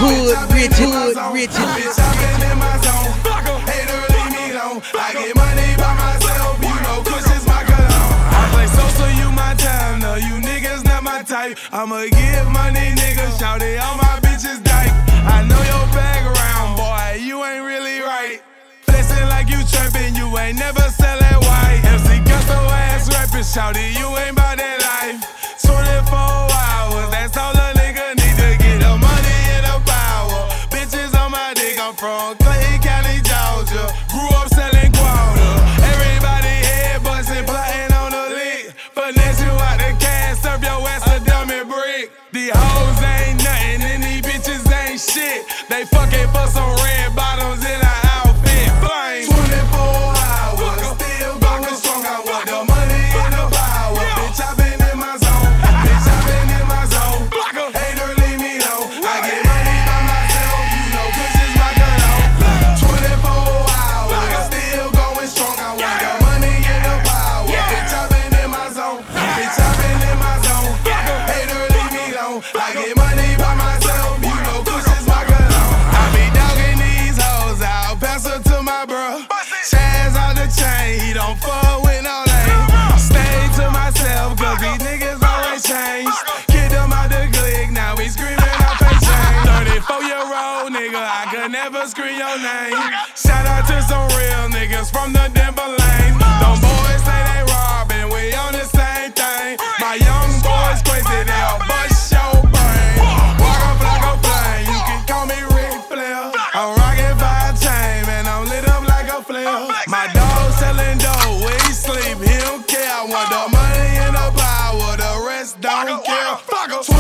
Hood rich. Bitch, I been in my zone. Hater, leave me alone. I get money by myself, you know, Kush is my cologne. I play so you my time, no, you niggas not my type. I'ma give money, niggas, shout it, all my bitches dyke. I know your background, boy, you ain't really right. Flexing like you trapping, you ain't never sellin' white. MC Gusto ass rapping, shout it, you ain't bout that life. 24 hours, that's all a nigga need to get the money and the power. Bitches on my dick, I'm from Clayton County, Georgia. Grew up selling guava. Everybody head bustin', plotting on the lick. Finesse you out the cash, serve your ass a dummy brick. These hoes ain't nothing and these bitches ain't shit. They fucking for some red bottoms in an outfit. Blame 24 hours, still going strong. I want the money and the power. Bitch, I been in my zone. Bitch, I been in my zone. Hater, leave me alone. I get money by myself, you know, Kush is my cologne. 24 hours, still going strong. I want the money and the power. Bitch, I been in my zone. Bitch, I been in my zone. Hater, leave me alone. I get money by myself, you know, Kush is my cologne. I be dogging these hoes out, pass her to my bro. Chaz out the chain, he don't fuck with no lane. Stay to myself, cause these niggas always change. Kid them out the clique, now we screaming out they chain. 34-year-old nigga, I could never scream your name. Shout out to some real niggas from the Denver lanes. Them boys say they robbing, we on the same thing. My young boys crazy, they'll bust your brain. Walk up like a flame, you can call me Ric Flair. I'm rockin' 5 chain, man, I'm lit up like a flare. My dog selling dope, where he sleep, he don't care. I want the money and the power, the rest don't care. 24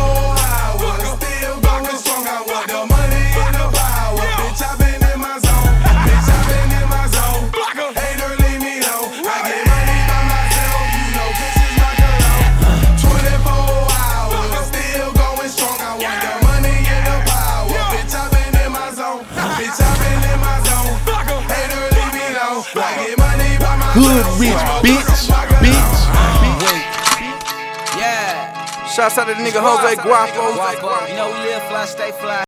hours, still going strong. I want the money and the power. Bitch, I been in my zone. Bitch, I been in my zone. Hater, leave me alone. I get money by myself, you know, Kush is my cologne. 24 hours, still going strong. I want the money and the power. Bitch, I been in my zone. Bitch, I been in my zone. Hater, leave me alone. I get money by myself. Hood rich, bitch. Yeah. Shouts out to the nigga Jose Guapo. You know we live fly, stay fly.